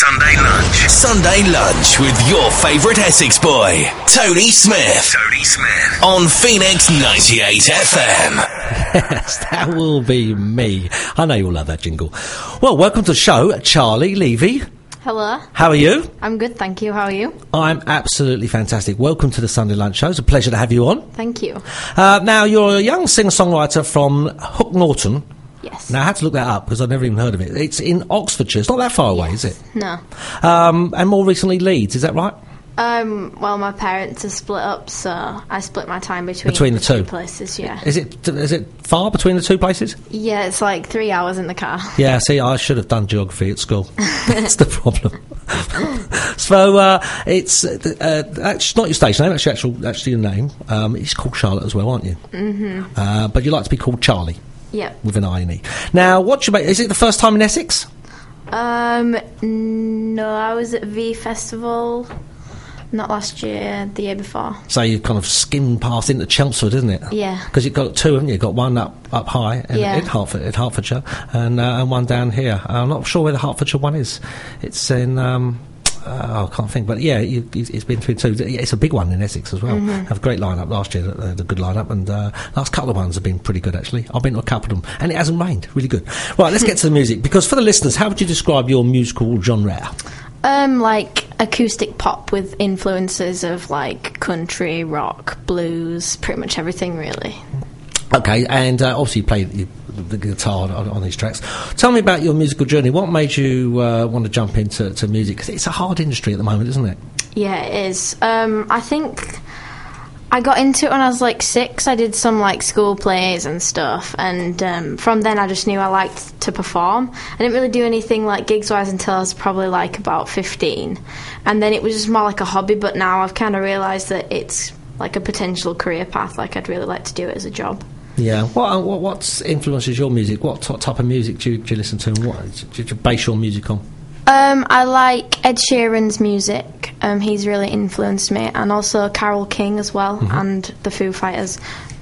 Sunday Lunch. Sunday Lunch with your favourite Essex boy, Tony Smith. Tony Smith. On Phoenix 98 FM. Yes, that will be me. I know you'll love that jingle. Well, welcome to the show, Charlie Levy. Hello. How are you? I'm good, thank you. How are you? I'm absolutely fantastic. Welcome to the Sunday Lunch Show. It's a pleasure to have you on. Thank you. Now, you're a young singer-songwriter from Hook Norton. Yes. Now, I had to look that up because I've never even heard of it. It's in Oxfordshire. It's not that far away, is it? No. And more recently, Leeds. Is that right? Well, my parents are split up, so I split my time between the two places, yeah. Is it far between the two places? Yeah, it's like 3 hours in the car. Yeah, see, I should have done geography at school. That's the problem. So, it's not your station name, actually your name. It's called Charlotte as well, aren't you? Mm-hmm. But you like to be called Charlie. Yeah. With an I-N-E. Now, is it the first time in Essex? No, I was at V Festival, not last year, the year before. So you kind of skimmed past into Chelmsford, isn't it? Yeah. Because you've got two, haven't you? You've got one up high in Hertfordshire, and one down here. I'm not sure where the Hertfordshire one is. It's in... I can't think, but yeah, it's been through two. It's a big one in Essex as well. Mm-hmm. Have a great lineup last year, the good lineup, and last couple of ones have been pretty good actually. I've been to a couple of them, and it hasn't rained. Really good. Right, let's get to the music, because for the listeners, how would you describe your musical genre? Like acoustic pop with influences of like country, rock, blues, pretty much everything really. Okay, and obviously you play the guitar on these tracks. Tell me about your musical journey. What made you want to jump into music? Because it's a hard industry at the moment, isn't it? Yeah, it is. I think I got into it when I was like 6. I did some like school plays and stuff, and from then I just knew I liked to perform. I didn't really do anything like gigs-wise until I was probably like about 15, and then it was just more like a hobby, but now I've kind of realised that it's like a potential career path. Like I'd really like to do it as a job. Yeah. What influences your music? What type of music do you listen to, and what do you base your music on? I like Ed Sheeran's music. He's really influenced me, and also Carole King as well, and the Foo Fighters.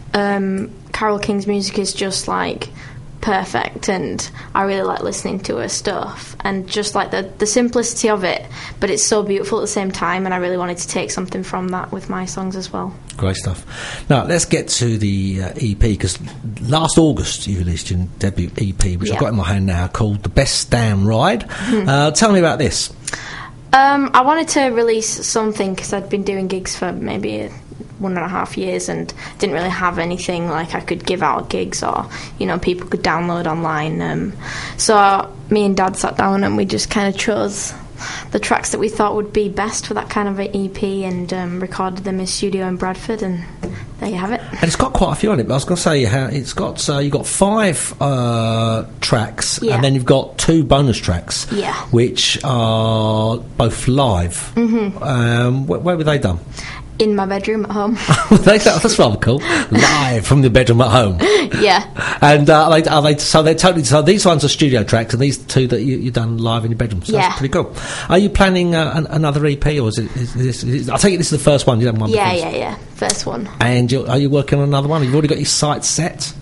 Carole King's music is just like perfect, and I really like listening to her stuff, and just like the simplicity of it, but it's so beautiful at the same time, and I really wanted to take something from that with my songs as well. Great stuff. Now let's get to the EP, because last August you released your debut EP, which I've got in my hand now, called The Best Damn Ride. Tell me about this. I wanted to release something because I'd been doing gigs for maybe 1.5 years and didn't really have anything like I could give out gigs or, people could download online. So me and Dad sat down and we just kind of chose the tracks that we thought would be best for that kind of an EP and recorded them in studio in Bradford, and there you have it. And it's got quite a few on it, but I was going to say how it's got, you've got 5 tracks, and then you've got 2 bonus tracks, which are both live. Where were they done? In my bedroom at home. That's rather cool. Live from the bedroom at home. Yeah. And are they? So they're totally. So these ones are studio tracks, and these 2 that you've done live in your bedroom. So that's pretty cool. Are you planning another EP, or is this? I take it this is the first one. You haven't one before. Yeah. First one. And are you working on another one? You've already got your sights set.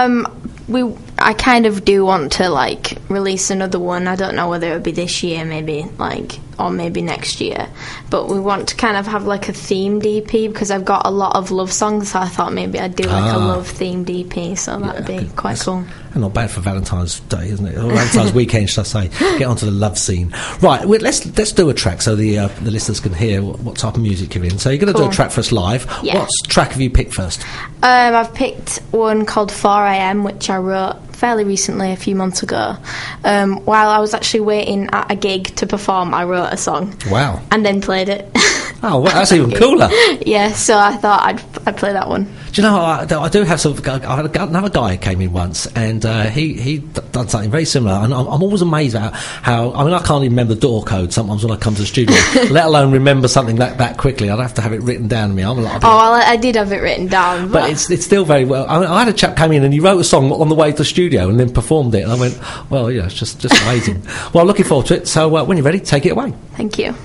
I kind of do want to like release another one. I don't know whether it would be this year, maybe or maybe next year. But we want to kind of have like a themed EP, because I've got a lot of love songs. So I thought maybe I'd do like a love themed EP. So that would be quite cool. And not bad for Valentine's Day, isn't it? Or Valentine's weekend, should I say? Get onto the love scene. Right. Let's do a track so the listeners can hear what type of music you're in. So you're going to do a track for us live. Yeah. What track have you picked first? I've picked one called 4am, which I wrote fairly recently, a few months ago. While I was actually waiting at a gig to perform, I wrote a song. Wow. And then played it. Oh, well, that's even cooler. Yeah, so I thought I'd play that one. Do you know, I do have I had another guy who came in once, and he done something very similar, and I'm always amazed at how, I can't even remember the door code sometimes when I come to the studio, let alone remember something that quickly. I'd have to have it written down to me. I did have it written down. But it's still very well. I had a chap come in and he wrote a song on the way to the studio and then performed it, and I went, well, it's just amazing. Well, looking forward to it, so when you're ready, take it away. Thank you.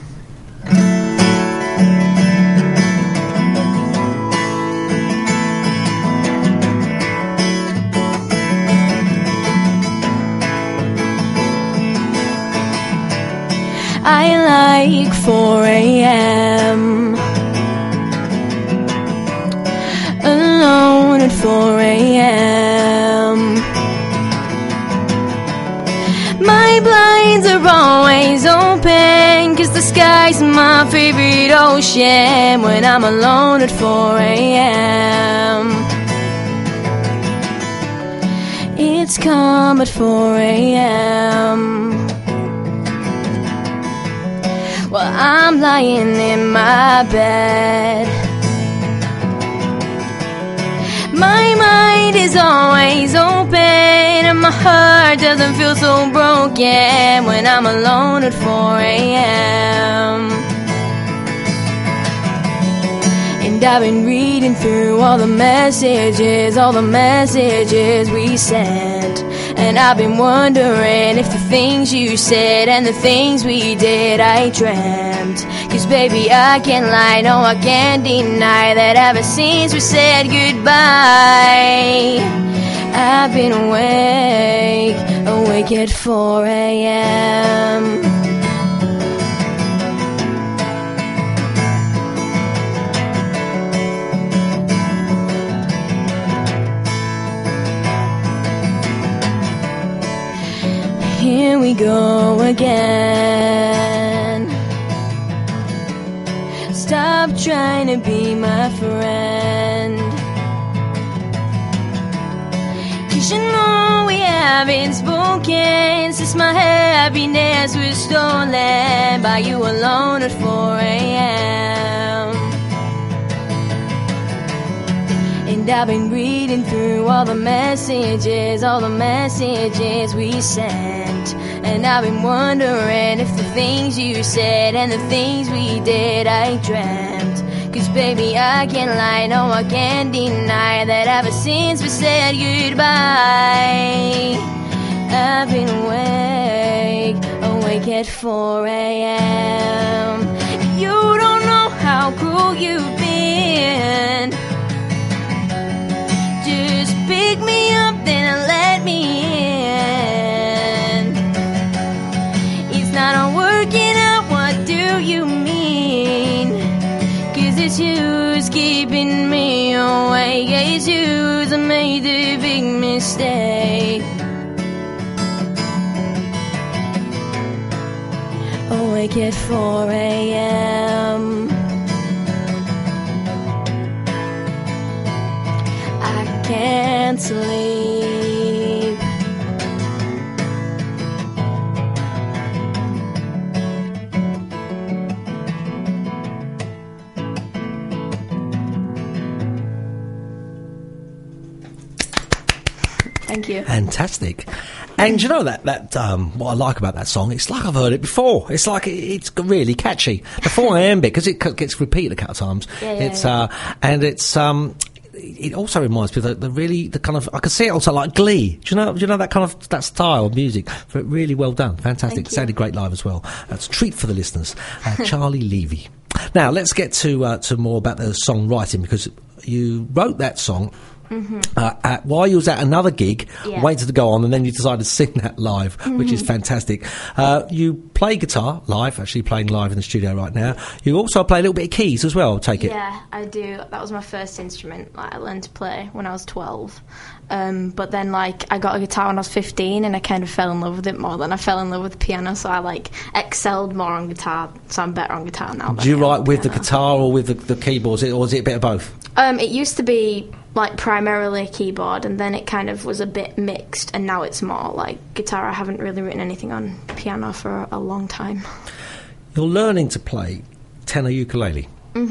I like 4 a.m. Alone at 4 a.m. My blinds are always open, 'cause the sky's my favorite ocean when I'm alone at 4 a.m. It's calm at 4 a.m. While I'm lying in my bed. My mind is always open, and my heart doesn't feel so broken when I'm alone at 4 a.m. And I've been reading through all the messages we sent. And I've been wondering if the things you said and the things we did I dreamt. 'Cause baby, I can't lie, no I can't deny that ever since we said goodbye, I've been awake at 4 a.m. Here we go again. Stop trying to be my friend, 'cause you know we haven't spoken since my happiness was stolen by you alone at 4 a.m. And I've been reading through all the messages we sent. And I've been wondering if the things you said and the things we did I dreamt. 'Cause baby, I can't lie, no I can't deny that ever since we said goodbye, I've been awake at 4 a.m. You don't know how cruel you've been. Just pick me up, then let me in. It's not working out, what do you mean? 'Cause it's you who's keeping me awake. It's you who's made the big mistake. Awake at 4 a.m. I can't sleep. Thank you. Fantastic. And you know that what I like about that song, it's like I've heard it before. It's like it's really catchy. The 4 a.m. bit, because it gets repeated a couple of times. And it's it also reminds me of the kind of, I could see it also like Glee. Do you know that kind of that style of music? Really well done, fantastic. Sounded great live as well. That's a treat for the listeners. Charlie Levy. Now let's get to more about the songwriting, because you wrote that song. While you was at another gig, waiting to go on, and then you decided to sing that live, which is fantastic. You play guitar live, actually playing live in the studio right now. You also play a little bit of keys as well, take it? Yeah, I do. That was my first instrument I learned to play when I was 12. But then, I got a guitar when I was 15, and I kind of fell in love with it more than I fell in love with the piano, so I, excelled more on guitar, so I'm better on guitar now. Do you write with the guitar or with the keyboards, or is it a bit of both? It used to be primarily keyboard, and then it kind of was a bit mixed, and now it's more guitar. I haven't really written anything on piano for a long time. You're learning to play tenor ukulele.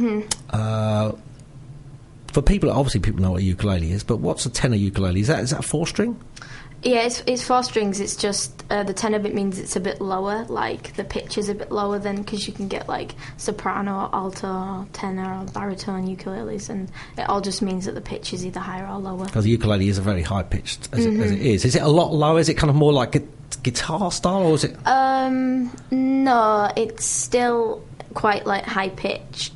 For people, obviously people know what a ukulele is, but what's a tenor ukulele? Is that a 4-string? Yeah, it's 4 strings. It's just the tenor bit means it's a bit lower. The pitch is a bit lower than, because you can get soprano, or alto, or tenor, or baritone ukuleles, and it all just means that the pitch is either higher or lower. Because the ukulele is a very high pitched as it is. Is it a lot lower? Is it kind of more like guitar style, or is it? No, it's still quite high pitched.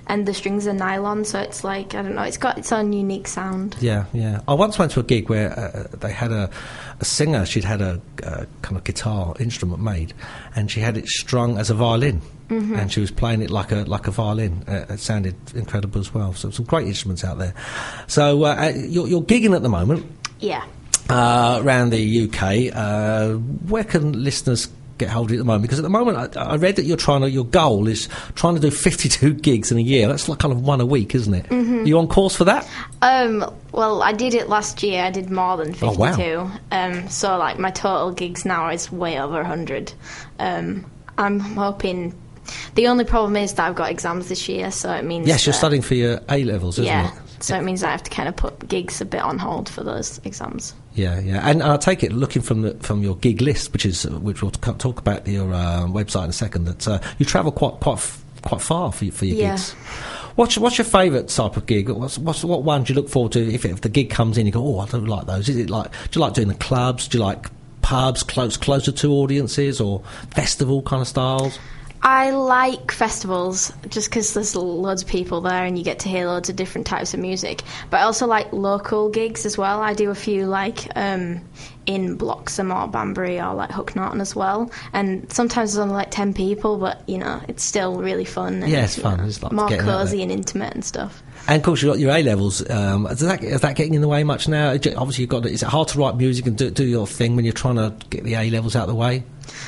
and the strings are nylon, so it's like, I don't know, it's got its own unique sound. Yeah, yeah. I once went to a gig where they had a singer. She'd had a kind of guitar instrument made, and she had it strung as a violin, and she was playing it like a violin. It sounded incredible as well. So some great instruments out there. So you're gigging at the moment. Yeah. Around the UK. Where can listeners get hold of it at the moment? Because at the moment I read that your goal is trying to do 52 gigs in a year. That's like kind of one a week, isn't it? Are you on course for that? Well, I did it last year. I did more than 52. Oh, wow. So like my total gigs now is way over 100. I'm hoping. The only problem is that I've got exams this year, so it means... Yes, you're studying for your A-levels, isn't it? So it means I have to kind of put gigs a bit on hold for those exams. Yeah, yeah. And I take it, looking from your gig list, which we'll talk about your website in a second, that you travel quite far for your gigs. What's your favourite type of gig? What one do you look forward to if the gig comes in? You go, I don't like those. Is it like, do you like doing the clubs? Do you like pubs closer to audiences, or festival kind of styles? I like festivals just because there's loads of people there and you get to hear loads of different types of music. But I also like local gigs as well. I do a few like in Bloxham or Banbury or like Hook Norton as well. And sometimes there's only like 10 people, but you know, it's still really fun. And, it's fun. It's like more cosy and intimate and stuff. And of course, you've got your A-levels. Is that getting in the way much now? Obviously, is it hard to write music and do your thing when you're trying to get the A-levels out of the way?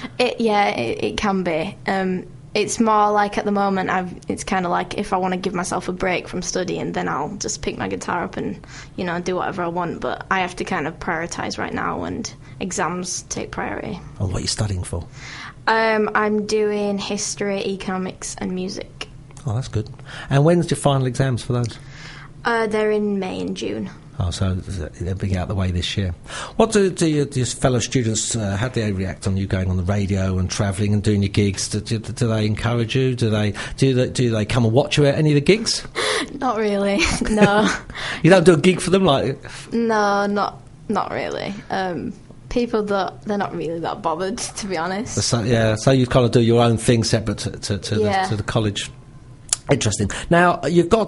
It can be. It's more like at the moment, it's kind of like if I want to give myself a break from studying, then I'll just pick my guitar up and, you know, do whatever I want. But I have to kind of prioritise right now, and exams take priority. And what are you studying for? I'm doing history, economics and music. Oh, that's good. And when's your final exams for those? They're in May and June. Oh, so they'll be out of the way this year. What do your fellow students, how do they react on you going on the radio and travelling and doing your gigs? Do they encourage you? Do they come and watch you at any of the gigs? Not really, no. You don't do a gig for them? No, not really. People, they're not really that bothered, to be honest. So you kind of do your own thing separate to the college. Interesting. Now you've got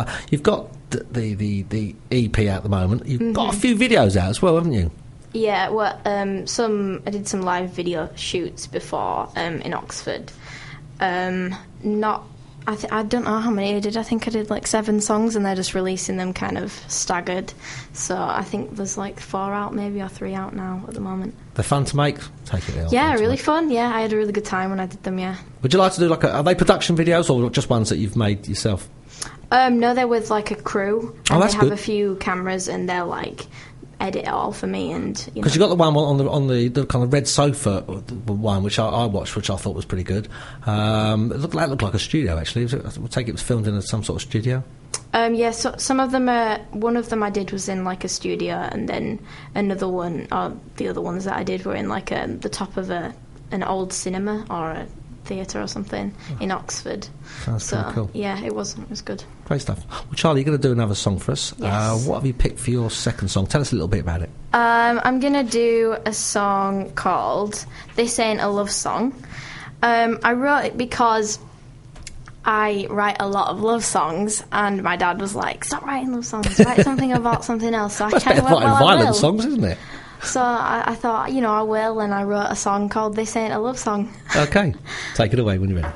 the EP out at the moment. You've got a few videos out as well, haven't you? Yeah. Well, I did some live video shoots before in Oxford. I don't know how many I did. I think I did like 7 songs, and they're just releasing them kind of staggered. So I think there's like 4 out, maybe, or 3 out now at the moment. They're fun to make. Take it. Yeah, really fun. Yeah, I had a really good time when I did them. Yeah. Would you like to do are they production videos or just ones that you've made yourself? No, they're with like a crew, and that's they have good. a few cameras, and they'll like edit it all for me. And because you got the one on the kind of red sofa one, which I watched, which I thought was pretty good. It looked like a studio actually. We'll take it was filmed in some sort of studio. Yeah, so some of them one of them I did was in like a studio, and then another one, or the other ones that I did were in like the top of an old cinema or a theatre or something in Oxford. Sounds pretty cool. Yeah, it was good. Great stuff. Well, Charlie, you're going to do another song for us. Yes. What have you picked for your second song? Tell us a little bit about it. I'm going to do a song called This Ain't a Love Song. I wrote it because I write a lot of love songs, and my dad was like, stop writing love songs, write something about something else. So I kind of went, violent songs, isn't it? So I thought, I will, and I wrote a song called This Ain't a Love Song. Okay, take it away when you're ready.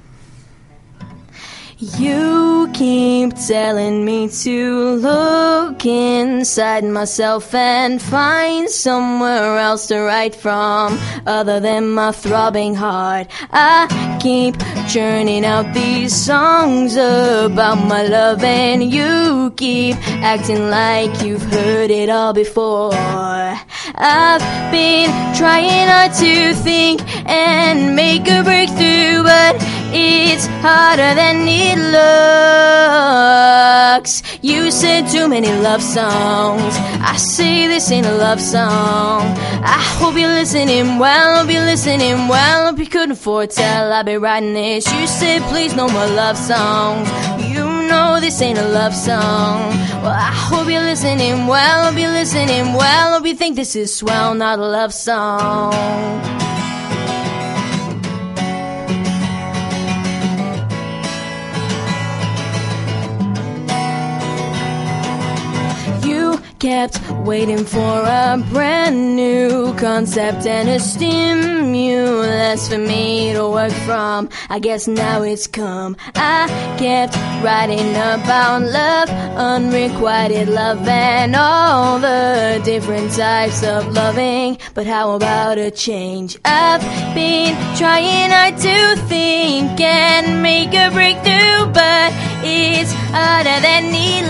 You keep telling me to look inside myself and find somewhere else to write from other than my throbbing heart. I keep churning out these songs about my love, and you keep acting like you've heard it all before. I've been trying not to think and make a breakthrough, but it's harder than it looks. You said too many love songs. I say this ain't a love song. I hope you're listening well, hope you're listening well. Hope you couldn't foretell I'll be writing this. You said please no more love songs. You know this ain't a love song. Well, I hope you're listening well, hope you're listening well. Hope you think this is swell, not a love song. kept waiting for a brand new concept and a stimulus for me to work from. I guess now it's come. I kept writing about love, unrequited love, and all the different types of loving. But how about a change? I've been trying hard to think and make a breakthrough, but it's harder than it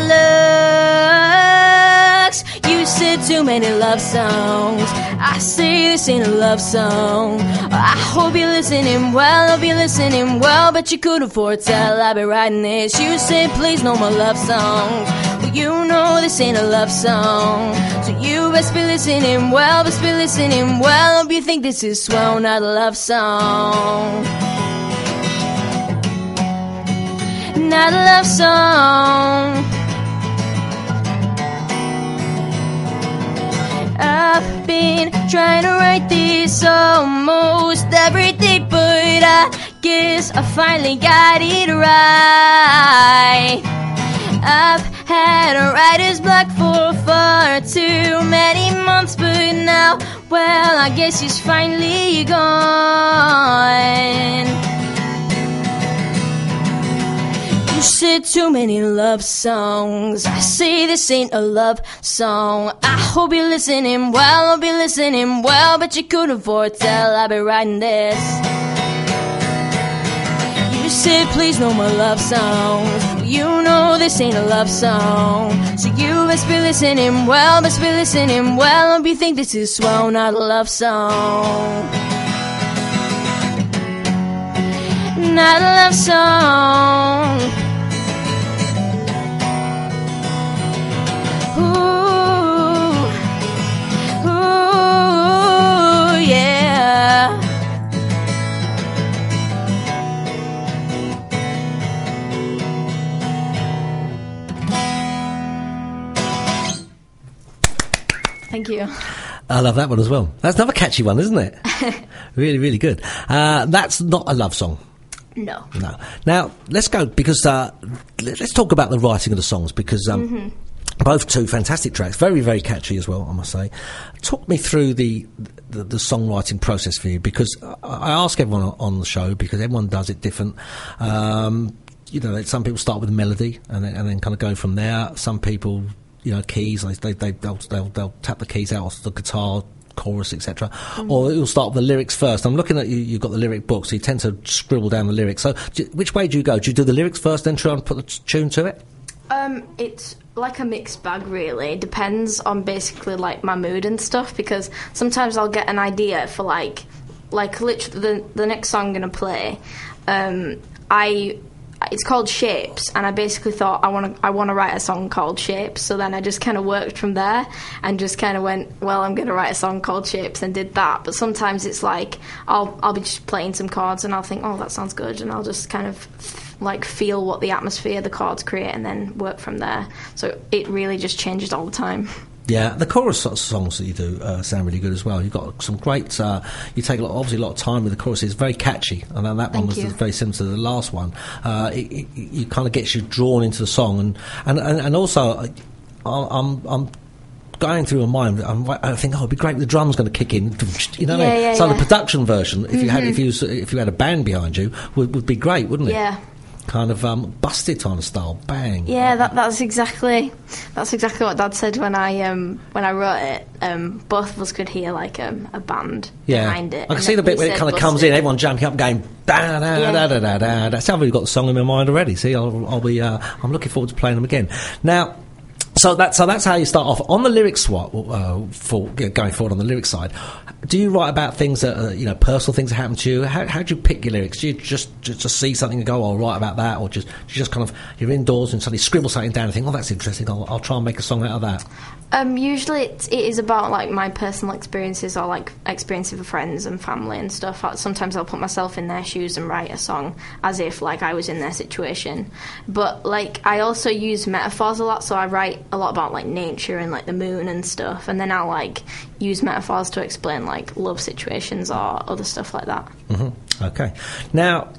looks. You said too many love songs. I say this ain't a love song. I hope you're listening well, hope you're listening well, but you couldn't foretell I'll be writing this. You said please no more love songs. Well, you know this ain't a love song, so you best be listening well, best be listening well. Hope you think this is swell, not a love song. Not a love song. I've been trying to write this almost every day, but I guess I finally got it right. I've had a writer's block for far too many months, but now, well, I guess it's finally gone. You said too many love songs. I say this ain't a love song. I hope you're listening well, hope you're listening well, but you couldn't foretell I'll be writing this. You said please no more love songs. You know this ain't a love song, so you best be listening well, best be listening well. Hope you think this is swell, not a love song. Not a love song. Yeah. Thank you. I love that one as well. That's another catchy one, isn't it? Really, really good. That's not a love song. No. No. Now, let's go, because let's talk about the writing of the songs, because both two fantastic tracks, very, very catchy as well, I must say. Talk me through the songwriting process for you, because I ask everyone on the show, because everyone does it different. You know, some people start with a melody and then kind of go from there. Some people, you know, keys, they'll tap the keys out of the guitar, chorus, etc. Or you'll start with the lyrics first. I'm looking at you, you've got the lyric book, so you tend to scribble down the lyrics. So which way do you go? Do you do the lyrics first, then try and put the tune to it? It's like a mixed bag, really. It depends on basically like my mood and stuff, because sometimes I'll get an idea for like literally the next song I'm gonna play. It's called Shapes, and I basically thought I want to write a song called Shapes. So then I just kind of worked from there and just kind of went, well, I'm going to write a song called Shapes, and did that. But sometimes it's like I'll be just playing some chords and I'll think, oh, that sounds good, and I'll just kind of like feel what the atmosphere the chords create and then work from there. So it really just changes all the time. Yeah, the chorus sort of songs that you do sound really good as well. You've got some great. You take obviously a lot of time with the chorus. It's very catchy, and then that one was very similar to the last one. It kind of gets you drawn into the song, and also I'm going through my mind. I think, it'd be great if the drum's going to kick in. You know what I mean? So the production version, if you had a band behind you, would be great, wouldn't it? Yeah. Kind of busted kind of style, bang. Yeah, that's exactly what Dad said when I wrote it. Both of us could hear like a band behind it. I can see the bit where it kind of comes in, everyone jumping up, going da da da da da da. That's how we've got the song in my mind already. See, I'll be. I'm looking forward to playing them again. Now, so that's how you start off on the lyrics. For going forward on the lyrics side, do you write about things that personal things that happen to you? How do you pick your lyrics? Do you just see something and go, "I'll write about that," or you just kind of you're indoors and suddenly scribble something down and think, "Oh, that's interesting. I'll try and make a song out of that." Usually it is about like my personal experiences or like experiences of friends and family and stuff. Sometimes I'll put myself in their shoes and write a song as if like I was in their situation. But like I also use metaphors a lot, so I write a lot about like nature and like the moon and stuff, and then I'll like use metaphors to explain like love situations or other stuff like that. Okay. Now,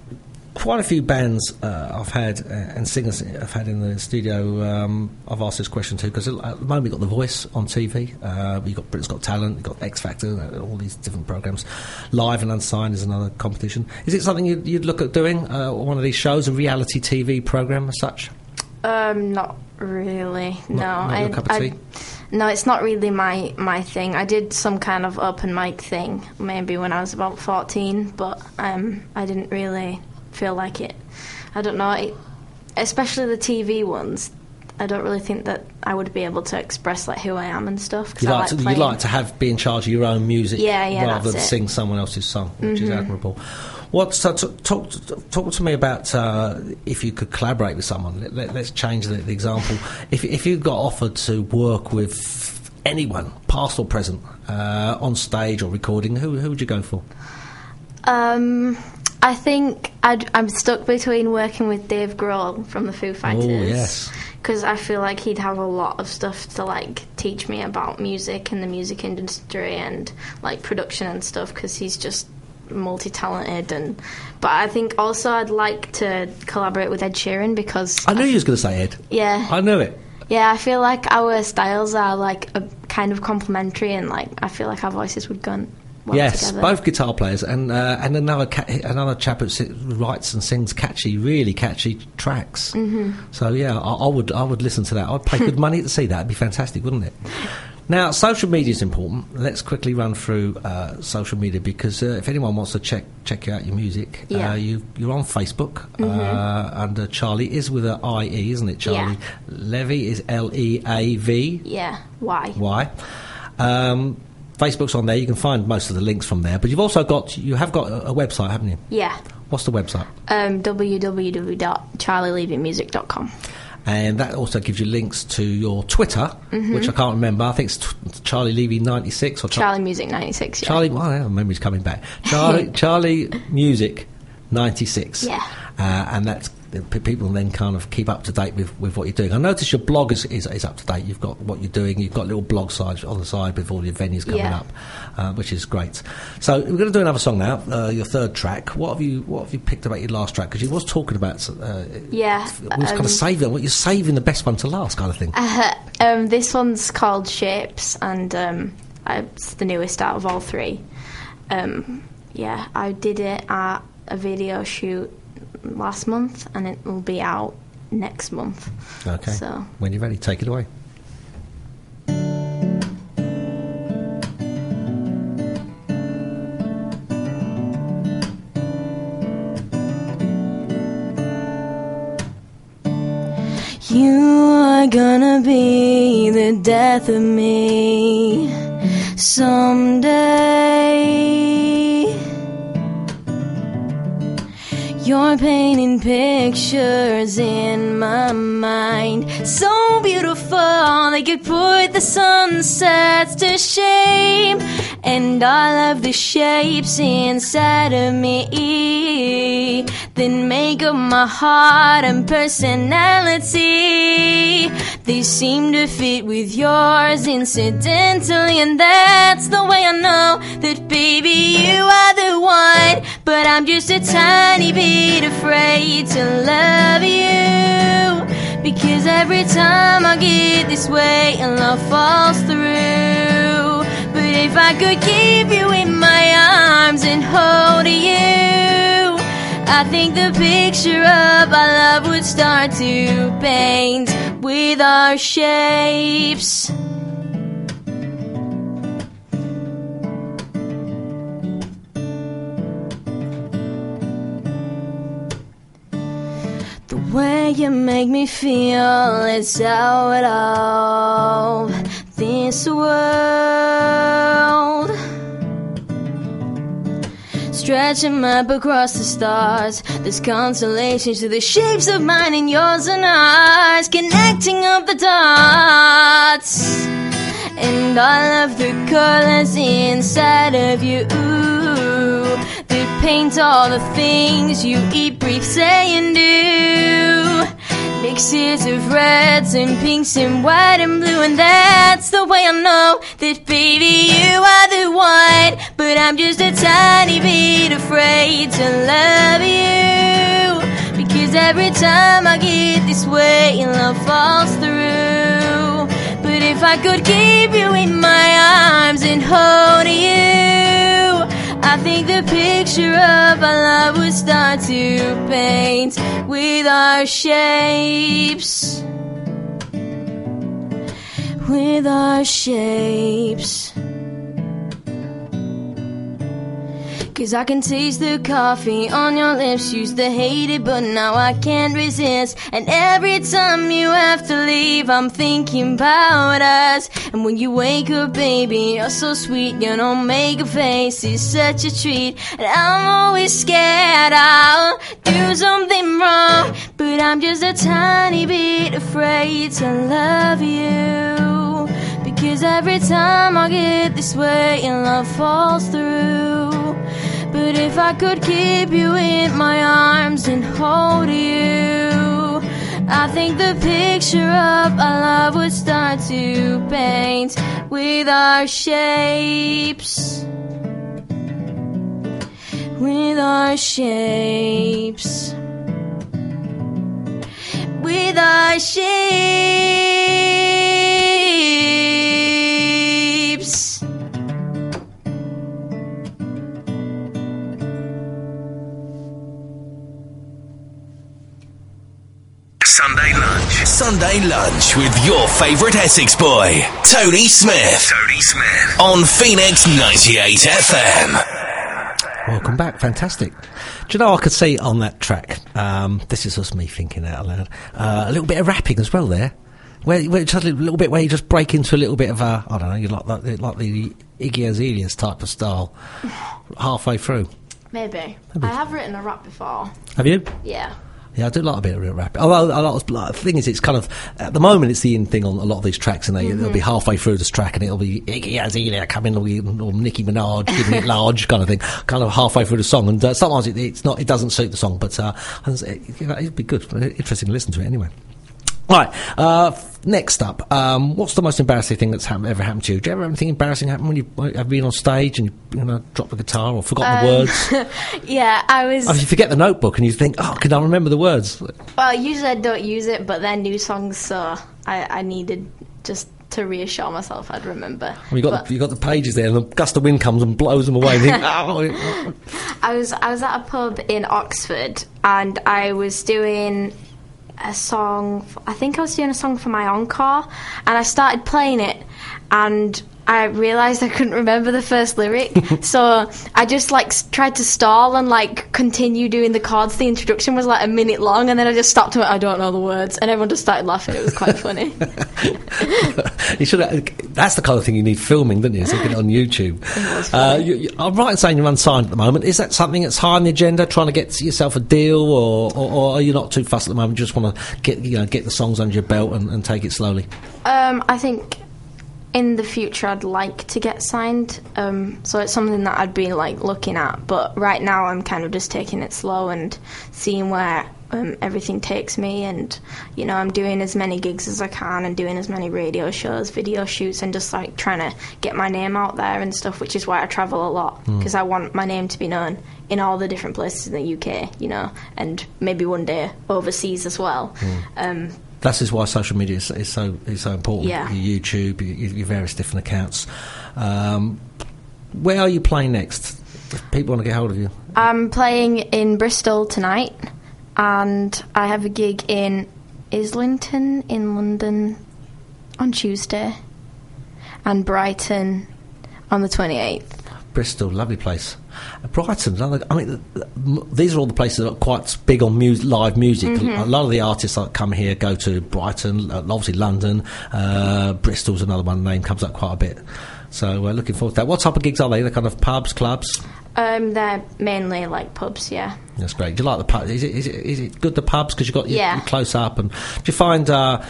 quite a few bands I've had and singers I've had in the studio. I've asked this question too because at the moment you've got The Voice on TV, you've got Britain's Got Talent, you've got X Factor, all these different programmes. Live and Unsigned is another competition. Is it something you'd look at doing, one of these shows, a reality TV programme as such? Not really. Not your cup of tea? No, it's not really my thing. I did some kind of open mic thing maybe when I was about 14, but I didn't really feel like it. I don't know, especially the TV ones. I don't really think that I would be able to express like who I am and stuff. You'd like to be in charge of your own music, rather than sing someone else's song, which is admirable. Talk to me about if you could collaborate with someone. Let's change the example. If you got offered to work with anyone, past or present, on stage or recording, who would you go for? I think I'm stuck between working with Dave Grohl from the Foo Fighters. Oh, yes. Because I feel like he'd have a lot of stuff to like teach me about music and the music industry and like production and stuff. Because he's just multi-talented, but I think also I'd like to collaborate with Ed Sheeran because I knew you was going to say Ed. Yeah, I knew it. Yeah, I feel like our styles are like a kind of complementary, and like I feel like our voices would go well together. Both guitar players, and another chap who writes and sings really catchy tracks. Mm-hmm. So yeah, I would listen to that. I'd pay good money to see that. It'd be fantastic, wouldn't it? Now, social media is important. Let's quickly run through social media because if anyone wants to check out your music, you're on Facebook under Charlie is with an I-E, isn't it, Charlie? Yeah. Levy is Leav. Yeah, Y. Facebook's on there. You can find most of the links from there. But you have got a website, haven't you? Yeah. What's the website? www.charlielevymusic.com. And that also gives you links to your Twitter, which I can't remember. I think it's Charlie Levy 96 or Charlie Music 96. Yeah. Charlie, my memory's coming back. Charlie Music 96. Yeah. And that's people then kind of keep up to date with what you're doing. I notice your blog is up to date. You've got what you're doing. You've got little blog sides on the side with all your venues coming up, which is great. So we're going to do another song now. Your third track. What have you picked about your last track? Because you was talking about we was kind of saving. What you're saving the best one to last, kind of thing. This one's called Shapes, and it's the newest out of all three. I did it at a video shoot last month, and it will be out next month. Okay. So when you're ready, take it away. You are gonna be the death of me someday. You're painting pictures in my mind, so beautiful they could put the sunsets to shame. And all of the shapes inside of me then make up my heart and personality. They seem to fit with yours incidentally, and that's the way I know that baby you are the one. But I'm just a tiny bit afraid to love you, because every time I get this way love falls through. But if I could keep you in my arms and hold you, I think the picture of our love would start to paint with our shapes. The way you make me feel is out of this world. Stretch a map across the stars, there's constellations to the shapes of mine and yours and ours, connecting up the dots and all of the colors inside of you that paint all the things you eat, breathe, say and do. Mixes of reds and pinks and white and blue, and that's the way I know that baby you are the one. But I'm just a tiny bit afraid to love you, 'cause every time I get this way, love falls through. But if I could keep you in my arms and hold you, I think the picture of our love would start to paint with our shapes. With our shapes. 'Cause I can taste the coffee on your lips, used to hate it, but now I can't resist. And every time you have to leave, I'm thinking about us. And when you wake up, baby, you're so sweet, you don't make a face, it's such a treat. And I'm always scared I'll do something wrong, but I'm just a tiny bit afraid to love you. Because every time I get this way, love falls through. But if I could keep you in my arms and hold you, I think the picture of our love would start to paint with our shapes. With our shapes. With our shapes. Sunday lunch with your favourite Essex boy, Tony Smith. On Phoenix 98 FM. Welcome back, fantastic. Do you know, I could see on that track, this is just me thinking out loud, a little bit of rapping as well there. Where just a little bit where you just break into a little bit of a, I don't know, you like the Iggy Azalea type of style halfway through. Maybe. I have written a rap before. Have you? Yeah. Yeah, I do like a bit of real rap. Although the thing is, it's kind of at the moment it's the in thing on a lot of these tracks, and it'll be halfway through this track, and it'll be Iggy Azalea coming, or Nicki Minaj giving it large kind of thing, kind of halfway through the song. And sometimes it doesn't suit the song, but it'd be good, interesting to listen to it anyway. Right, next up, what's the most embarrassing thing that's ever happened to you? Do you ever have anything embarrassing happen when you have been on stage and you dropped the guitar or forgotten the words? Yeah, I was... you forget the notebook and you think, can I remember the words? Well, usually I don't use it, but they're new songs, so I needed just to reassure myself I'd remember. Well, you got the pages there, and a gust of wind comes and blows them away. And you think, I was at a pub in Oxford, and I was doing a song, I think I was doing a song for my encore, and I started playing it, and I realised I couldn't remember the first lyric, so I just tried to stall and continue doing the chords. The introduction was a minute long, and then I just stopped and went, I don't know the words, and everyone just started laughing. It was quite funny. You should. That's the kind of thing you need filming, don't you? So you get it on YouTube. I'm right in saying you're unsigned at the moment. Is that something that's high on the agenda, trying to get yourself a deal, or are you not too fussed at the moment? You just want to get the songs under your belt and take it slowly? I think in the future I'd like to get signed, so it's something that I'd be looking at, but right now I'm kind of just taking it slow and seeing where everything takes me, and I'm doing as many gigs as I can and doing as many radio shows, video shoots, and just trying to get my name out there and stuff, which is why I travel a lot, because I want my name to be known in all the different places in the UK, and maybe one day overseas as well. That is why social media is so important. Yeah. Your YouTube, your various different accounts. Where are you playing next? If people want to get hold of you. I'm playing in Bristol tonight, and I have a gig in Islington in London on Tuesday, and Brighton on the 28th. Bristol, lovely place. Brighton, these are all the places that are quite big on live music. A lot of the artists that come here go to Brighton, obviously London. Bristol's another one, name comes up quite a bit. So we're looking forward to that. What type of gigs are they? They're kind of pubs, clubs? They're mainly pubs, yeah. That's great. Do you like the pubs? Is it good, the pubs, because you've got your close up? And do you find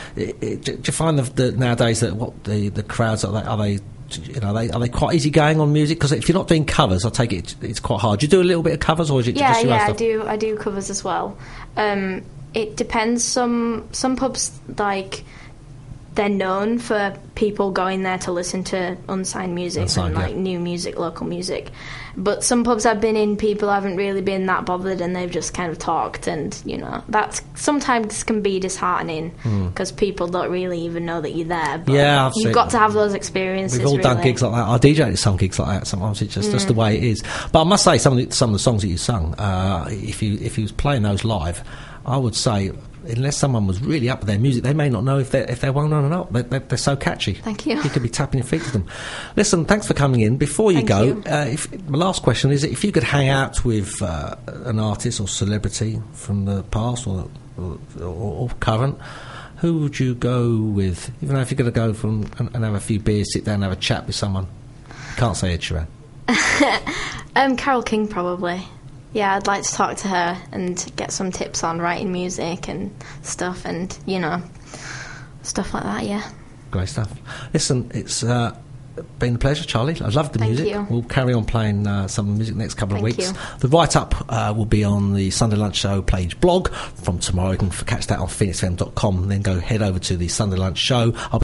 the nowadays that the crowds are they are they quite easy going on music? Because if you're not doing covers, I take it's quite hard. Do you do a little bit of covers, or is it just your own stuff? I do covers as well. It depends. Some pubs they're known for people going there to listen to unsigned music and like new music, local music. But some pubs I've been in, people haven't really been that bothered, and they've just kind of talked, and that sometimes can be disheartening because people don't really even know that you're there. But you've got to have those experiences. We've all done gigs like that. I DJed some gigs like that. Sometimes it's just the way it is. But I must say, some of the songs that you sung, if you was playing those live, I would say, unless someone was really up with their music, they may not know if they're well known or not. They're so catchy. Thank you. You could be tapping your feet to them. Listen, thanks for coming in. Before you go, my last question is, if you could hang out with an artist or celebrity from the past or current, who would you go with? Even though if you're going to go and have a few beers, sit down and have a chat with someone. You can't say Ed Sheeran. Carole King, probably. Yeah, I'd like to talk to her and get some tips on writing music and stuff, and stuff like that. Yeah. Great stuff. Listen, it's been a pleasure, Charlie. I love the music. You. We'll carry on playing some music next couple of weeks. You. The write-up will be on the Sunday Lunch Show page blog from tomorrow. You can catch that on phoenixfm.com, and then head over to the Sunday Lunch Show. I'll